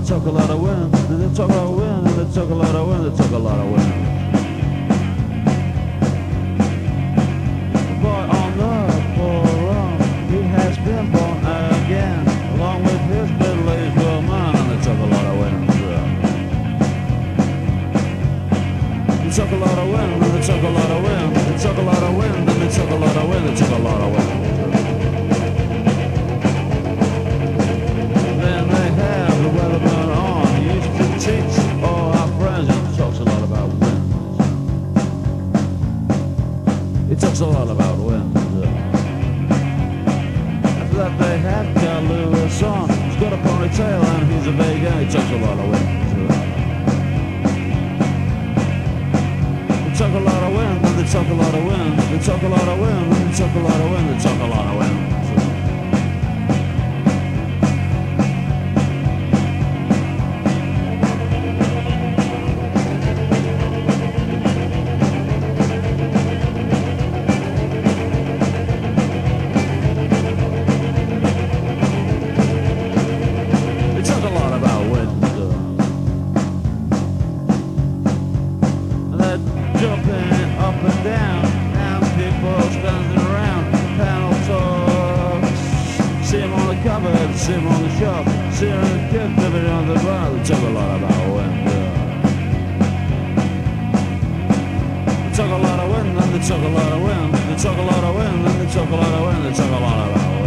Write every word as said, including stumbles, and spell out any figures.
they took a lot of wind, they took a lot of wind, and they took a lot of wind, they took a lot of wind. The boy on the forum, he has been born again, along with his middle-aged woman, and they took a lot of wind. They took a lot of wind, and they took a lot of wind, they took a lot of wind, and they took a lot of wind, they took a lot of wind. He talks a lot about wind. After that they had Carl Lewis on. He's got a ponytail and he's a vegan. He talks a lot of wind. They talk a lot of wind and they talk a lot of wind. They talk a lot of wind and they talk a lot of wind. They talk a lot of wind. Jumping up and down, and people standing around, panel talks. See him on the cupboard, see him on the shop, see him in the kid living on the bar. They talk a lot about wind. They talk a lot of wind, and they talk a lot of wind. They talk a lot of wind, and they talk a lot of wind. They talk a lot about wind.